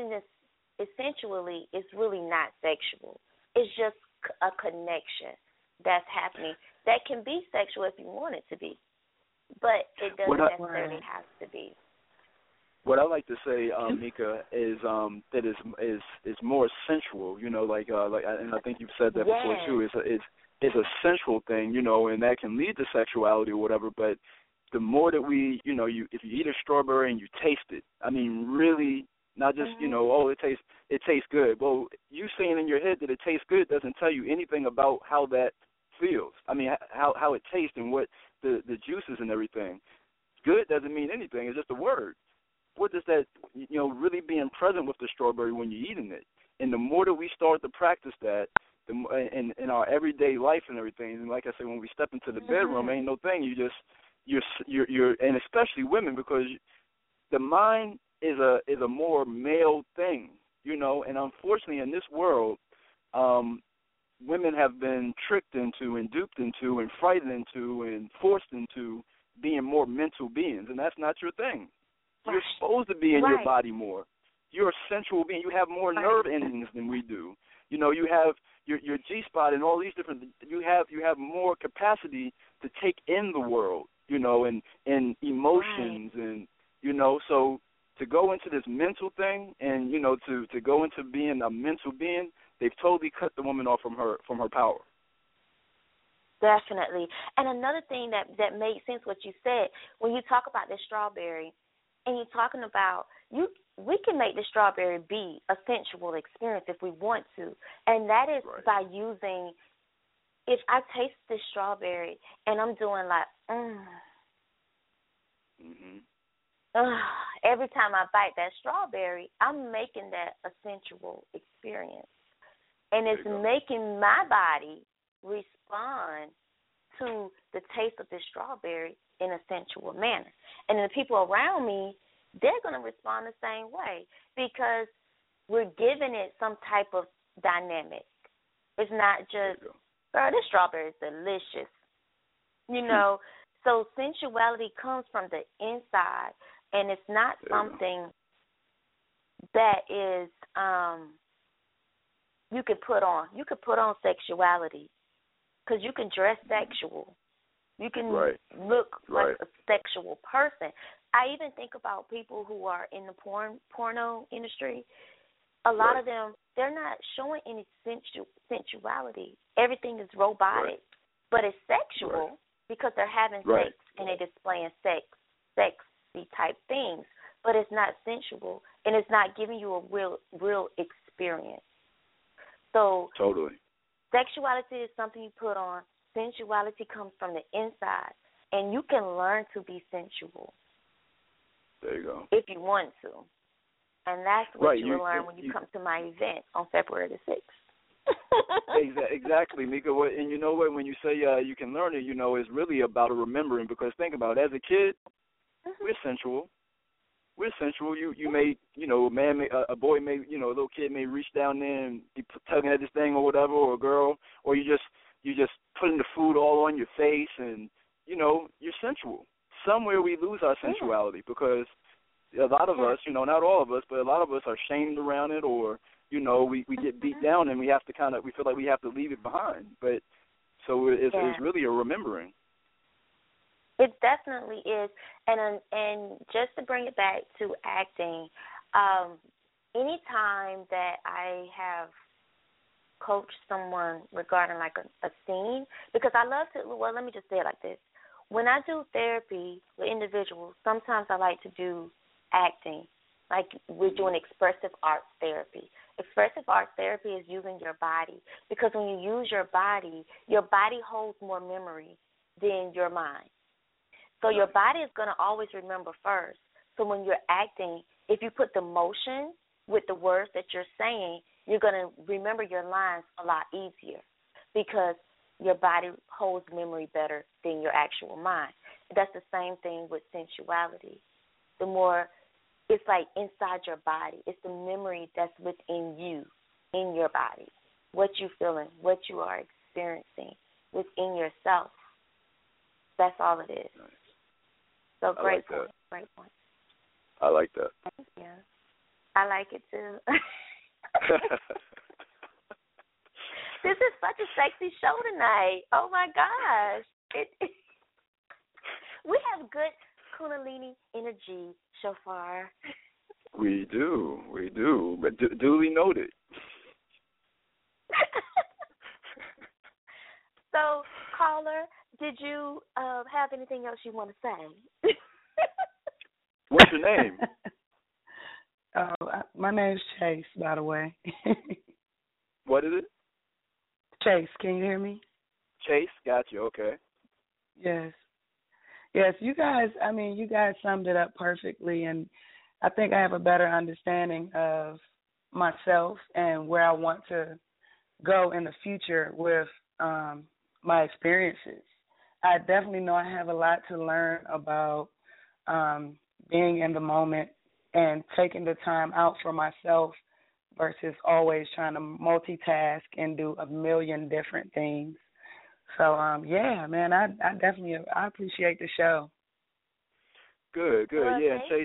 essentially it's really not sexual. It's just a connection that's happening that can be sexual if you want it to be, but it doesn't necessarily have to be. What I like to say, Mika, is that is more sensual. You know, like, and I think you've said that before too. It's a sensual thing, you know, and that can lead to sexuality or whatever. But the more that we, you know, if you eat a strawberry and you taste it, I mean, really, not just you know, oh, it tastes good. Well, you saying in your head that it tastes good doesn't tell you anything about how that feels. I mean, how it tastes and what the juices and everything. Good doesn't mean anything. It's just a word. What does that, you know, really being present with the strawberry when you're eating it? And the more that we start to practice that, in our everyday life and everything, and like I said, when we step into the bedroom, ain't no thing. You're, and especially women, because the mind is a more male thing, you know. And unfortunately, in this world, women have been tricked into and duped into and frightened into and forced into being more mental beings, and that's not your thing. You're supposed to be in your body more. You're a sensual being. You have more nerve endings than we do. You know, you have your G-spot and all these different. You have more capacity to take in the world. You know, and emotions and you know. So to go into this mental thing and you know to go into being a mental being, they've totally cut the woman off from her power. Definitely. And another thing that made sense what you said when you talk about this strawberry. And you're talking about we can make the strawberry be a sensual experience if we want to, and that is by using. If I taste this strawberry and I'm doing like, every time I bite that strawberry, I'm making that a sensual experience, and it's making my body respond to the taste of this strawberry in a sensual manner. And the people around me, they're going to respond the same way because we're giving it some type of dynamic. It's not just, girl, this strawberry is delicious. You know, so sensuality comes from the inside, and it's not something that is you could put on. You could put on sexuality because you can dress sexual. You can look like a sexual person. I even think about people who are in the porno industry. A lot of them, they're not showing any sensuality. Everything is robotic, but it's sexual because they're having sex and they're displaying sexy type things. But it's not sensual, and it's not giving you a real experience. So sexuality is something you put on. Sensuality comes from the inside, and you can learn to be sensual. There you go. If you want to. And that's what you will learn when you come to my event on February the 6th. Exactly, Mika. And you know what? When you say you can learn it, it's really about a remembering. Because think about it. As a kid, we're sensual. We're sensual. You may, a boy may, a little kid may reach down there and be tugging at this thing or whatever, or a girl, or you just putting the food all on your face, and you're sensual. Somewhere we lose our sensuality because a lot of us, not all of us, but a lot of us are shamed around it, or we get beat down and we feel like we have to leave it behind. But so it's really a remembering. It definitely is, and just to bring it back to acting, any time that I have coached someone regarding like a scene, because I love to. Well, let me just say it like this: when I do therapy with individuals, sometimes I like to do acting, like we're doing expressive arts therapy. Expressive arts therapy is using your body, because when you use your body holds more memory than your mind. So your body is going to always remember first. So when you're acting, if you put the motion with the words that you're saying, you're going to remember your lines a lot easier because your body holds memory better than your actual mind. That's the same thing with sensuality. The more, it's like inside your body. It's the memory that's within you, in your body, what you're feeling, what you are experiencing within yourself. That's all it is. Nice. So great point. Great point. I like that. Thank you. I like it too. This is such a sexy show tonight. Oh my gosh. We have good Kundalini energy so far. We do. But duly noted. So, caller, did you have anything else you want to say? What's your name? My name's Chase, by the way. What is it? Chase, can you hear me? Chase, got you. Okay. Yes, you guys summed it up perfectly, and I think I have a better understanding of myself and where I want to go in the future with my experiences. I definitely know I have a lot to learn about being in the moment and taking the time out for myself versus always trying to multitask and do a million different things. So, yeah, man, I definitely appreciate the show. Good. Well, yeah, Chase,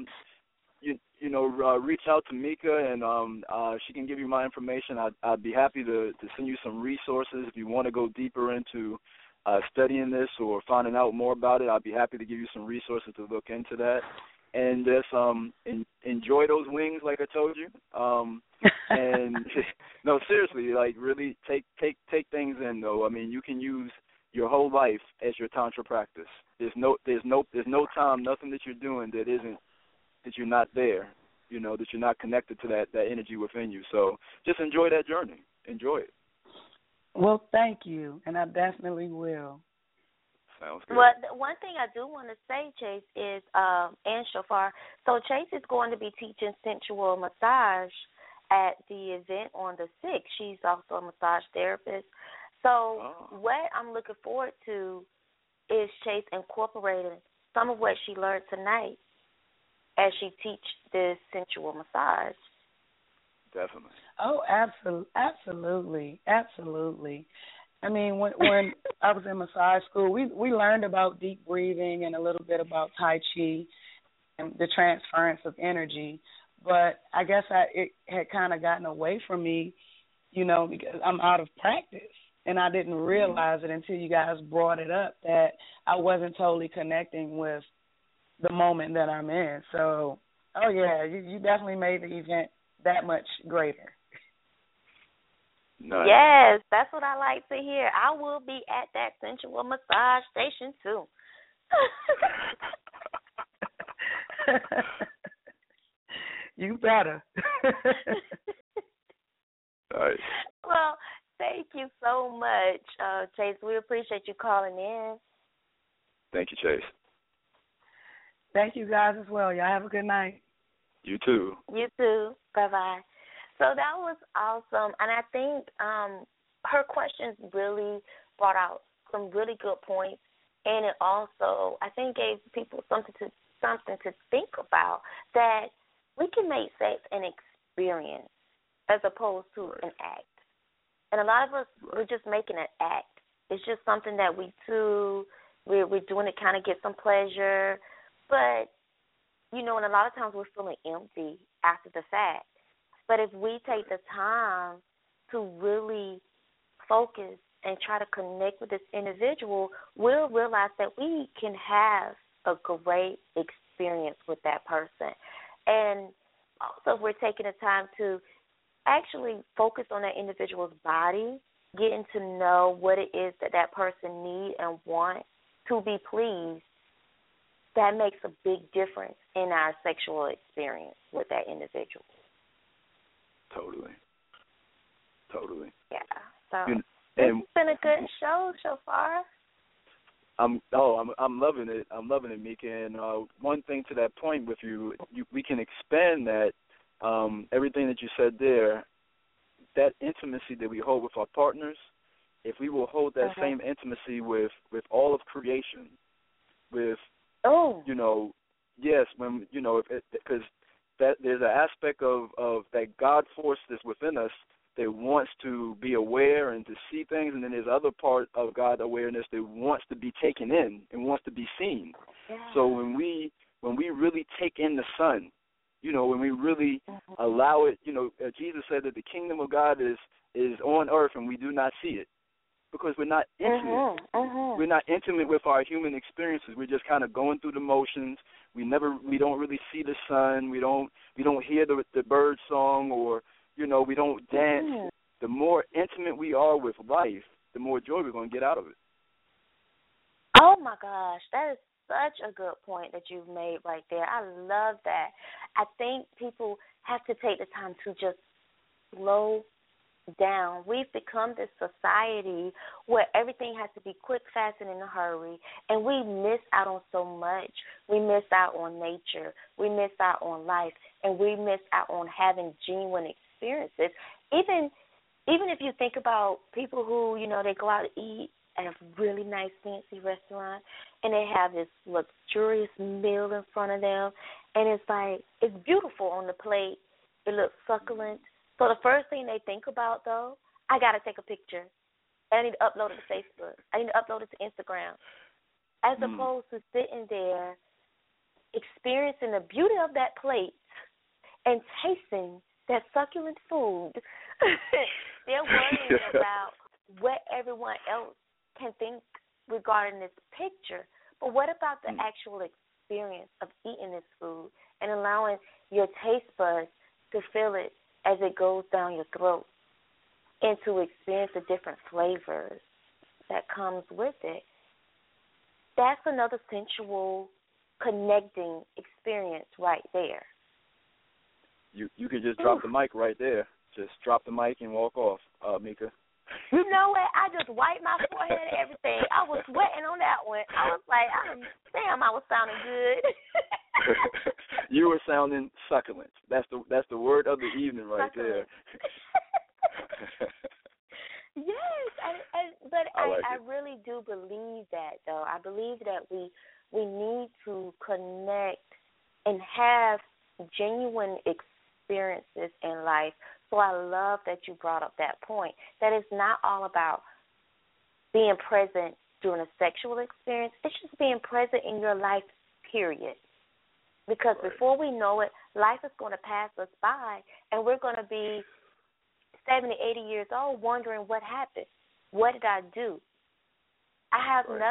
reach out to Mika, and she can give you my information. I'd be happy to send you some resources if you want to go deeper into studying this or finding out more about it. I'd be happy to give you some resources to look into that. And just enjoy those wings, like I told you. And no, seriously, like really take things in, though. I mean, you can use your whole life as your tantra practice. There's no time, nothing that you're doing that you're not there. That you're not connected to that energy within you. So just enjoy that journey. Enjoy it. Well, thank you, and I definitely will. Sounds good. Well, one thing I do want to say, Chase, is, and Shofar, so Chase is going to be teaching sensual massage at the event on the 6th. She's also a massage therapist. So what I'm looking forward to is Chase incorporating some of what she learned tonight as she teach this sensual massage. Definitely. Oh, absolutely. I mean, when I was in massage school, we learned about deep breathing and a little bit about Tai Chi and the transference of energy. but I guess it had kind of gotten away from me, because I'm out of practice. And I didn't realize it until you guys brought it up that I wasn't totally connecting with the moment that I'm in. So, oh, yeah, you definitely made the event that much greater. Nice. Yes, that's what I like to hear. I will be at that sensual massage station, too. You better. Nice. Well, thank you so much, Chase. We appreciate you calling in. Thank you, Chase. Thank you guys as well. Y'all have a good night. You too. You too. Bye-bye. So that was awesome. And I think her questions really brought out some really good points. And it also, I think, gave people something to think about, that we can make sex an experience as opposed to an act. And a lot of us, we're just making an act. It's just something that we do. We're doing to kind of get some pleasure. But, and a lot of times we're feeling empty after the fact. But if we take the time to really focus and try to connect with this individual, we'll realize that we can have a great experience with that person. And also, if we're taking the time to actually focus on that individual's body, getting to know what it is that person needs and wants to be pleased, that makes a big difference in our sexual experience with that individual. Totally. Yeah. So it's been a good show so far. I'm loving it. I'm loving it, Mika. And one thing to that point with you, we can expand that everything that you said there. That intimacy that we hold with our partners, if we will hold that same intimacy with all of creation, with yes, when because that there's an aspect of that God force that's within us that wants to be aware and to see things, and then there's other part of God awareness that wants to be taken in and wants to be seen. Yeah. So when we really take in the sun, when we really allow it, Jesus said that the kingdom of God is on earth and we do not see it because we're not intimate. We're not intimate with our human experiences. We're just kind of going through the motions. We don't really see the sun. We don't hear the bird song, or we don't dance. The more intimate we are with life, the more joy we're going to get out of it. Oh my gosh, that is such a good point that you've made right there. I love that. I think people have to take the time to just slow down. We've become this society where everything has to be quick, fast, and in a hurry, and we miss out on so much. We miss out on nature. We miss out on life, and we miss out on having genuine experiences. Even if you think about people who, they go out to eat at a really nice, fancy restaurant, and they have this luxurious meal in front of them, and it's beautiful on the plate. It looks succulent. So the first thing they think about, though, I got to take a picture. I need to upload it to Facebook. I need to upload it to Instagram. As opposed to sitting there, experiencing the beauty of that plate and tasting that succulent food. They're worrying about what everyone else can think regarding this picture. But what about the actual experience of eating this food and allowing your taste buds to feel it as it goes down your throat and to experience the different flavors that comes with it? That's another sensual connecting experience right there. You could just drop the mic right there. Just drop the mic and walk off, Mika. You know what? I just wiped my forehead and everything. I was sweating on that one. I was like, damn, I was sounding good. You were sounding succulent. That's the word of the evening right succulent. There. Yes, I really do believe that, though. I believe that we need to connect and have genuine experiences in life. So I love that you brought up that point, that it's not all about being present during a sexual experience. It's just being present in your life, period. Because Right. before we know it, life is going to pass us by, and we're going to be 70, 80 years old wondering what happened. What did I do? I have Right.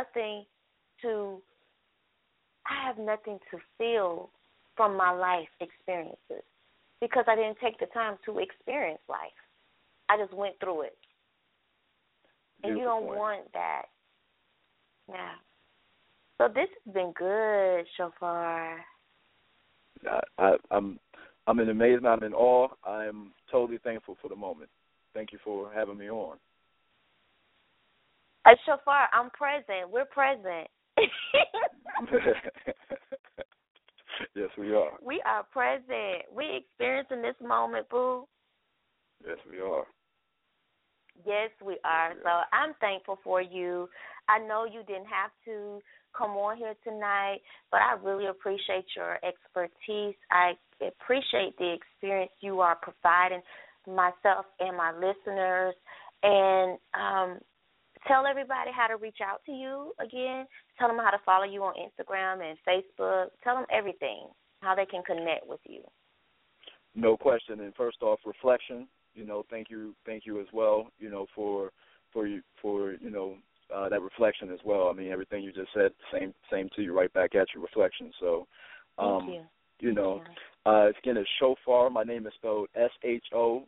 nothing to feel from my life experiences because I didn't take the time to experience life. I just went through it. And you don't want that. Yeah. So this has been good, Shofar. I'm in amazement. I'm in awe. I'm totally thankful for the moment. Thank you for having me on. Shofar, I'm present. We're present. Yes, we are. We are present. We experiencing this moment, boo. Yes, we are. Yes, we are. So I'm thankful for you. I know you didn't have to come on here tonight, but I really appreciate your expertise. I appreciate the experience you are providing myself and my listeners. And tell everybody how to reach out to you again. Tell them how to follow you on Instagram and Facebook. Tell them everything, how they can connect with you. No question. And first off, reflection. Thank you as well. For that reflection as well. I mean, everything you just said, same to you, right back at you, reflection. So, Thank you. Again, it's Shofar. My name is spelled Shopphar,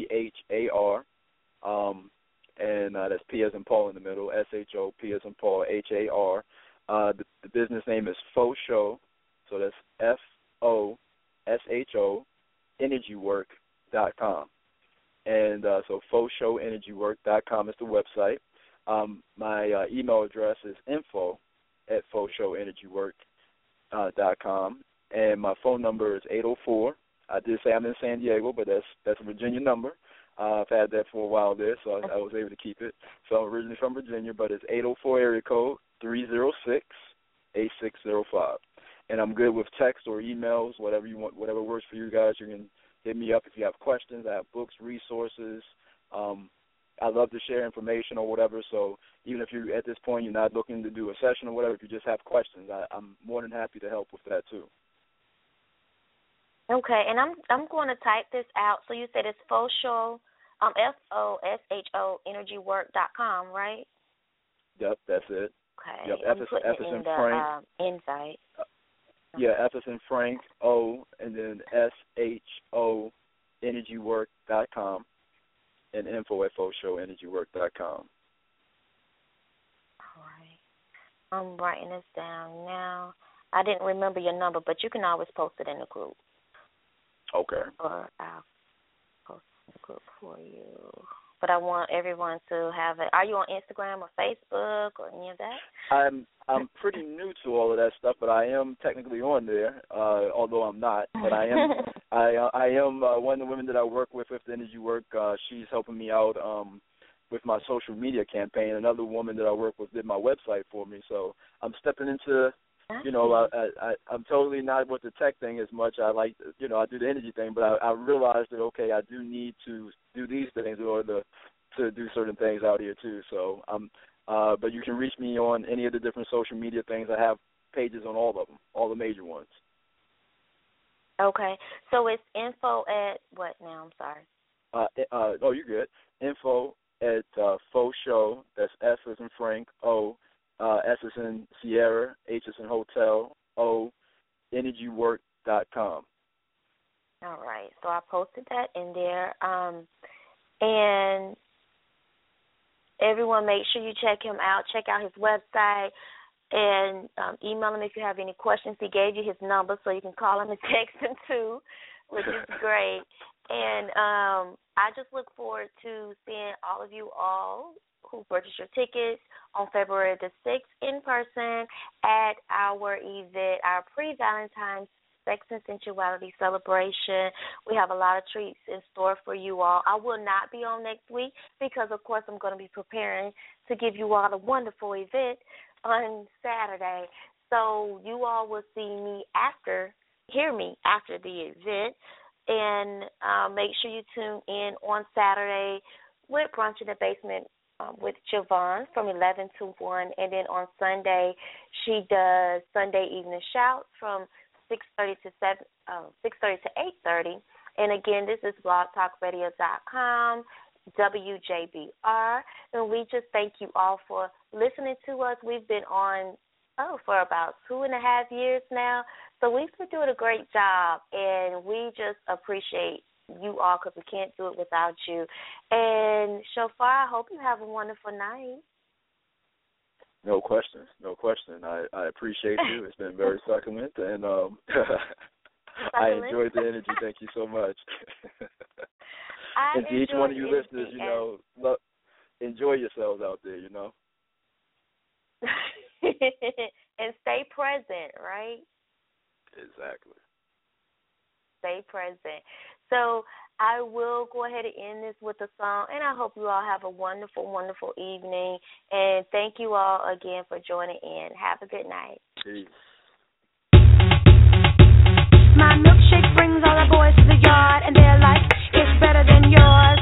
and that's P as in Paul in the middle. Shop as in Paul, Har. The business name is Faux Show, so that's FOSHO energywork.com. And so FauxShowEnergyWork.com is the website. My email address is info@FauxShowEnergyWork.com. And my phone number is 804. I did say I'm in San Diego, but that's a Virginia number. I've had that for a while there, so I was able to keep it. So I'm originally from Virginia, but it's 804 area code 306-8605. And I'm good with text or emails, whatever you want, whatever works for you guys. You can hit me up if you have questions. I have books, resources. I love to share information or whatever. So even if you at this point you're not looking to do a session or whatever, if you just have questions, I'm more than happy to help with that too. Okay, and I'm going to type this out. So you said it's FOSHO, FOSHO energywork.com, right? Yep, that's it. Okay, yep, I'm putting it in the Frank. invite. Yeah, F as in Frank, O, and then SHO energywork.com, and info@FauxShowEnergyWork.com. All right. I'm writing this down now. I didn't remember your number, but you can always post it in the group. Okay. Or I'll post it in the group for you. But I want everyone to have it. Are you on Instagram or Facebook or any of that? I'm pretty new to all of that stuff, but I am technically on there, although I'm not. But I am I am one of the women that I work with the Energy Work. She's helping me out with my social media campaign. Another woman that I work with did my website for me. So I'm stepping into, I'm totally not with the tech thing as much. I like, I do the energy thing, but I realized that, okay, I do need to do these things in order to do certain things out here too. So but you can reach me on any of the different social media things. I have pages on all of them, all the major ones. Okay. So it's info at what now? I'm sorry. Oh, you're good. Info at Faux Show. That's F as in Frank, O, S as in Sierra, H as in Hotel, O, energywork.com. All right. So I posted that in there. And everyone, make sure you check him out. Check out his website and email him if you have any questions. He gave you his number, so you can call him and text him too, which is great. And I just look forward to seeing all of you all who purchased your tickets on February the 6th in person at our event, our pre-Valentine's Sex and Sensuality celebration. We have a lot of treats in store for you all. I will not be on next week because, of course, I'm going to be preparing to give you all a wonderful event on Saturday. So you all will hear me after the event. And make sure you tune in on Saturday with Brunch in the Basement with Javon from 11 to 1. And then on Sunday, she does Sunday Evening Shouts from 6 6:30 to 8:30. And again, this is blogtalkradio.com, WJBR. And we just thank you all for listening to us. We've been on for about 2.5 years now. So we've been doing a great job, and we just appreciate you all because we can't do it without you. And Shofar, I hope you have a wonderful night. No question. I appreciate you. It's been very succulent, and I enjoyed the energy. Thank you so much. And to each one of you listeners, enjoy yourselves out there, And stay present, right? Exactly. Stay present. So I will go ahead and end this with a song, and I hope you all have a wonderful, wonderful evening. And thank you all again for joining in. Have a good night. Peace. My milkshake brings all the boys to the yard, and their life is better than yours.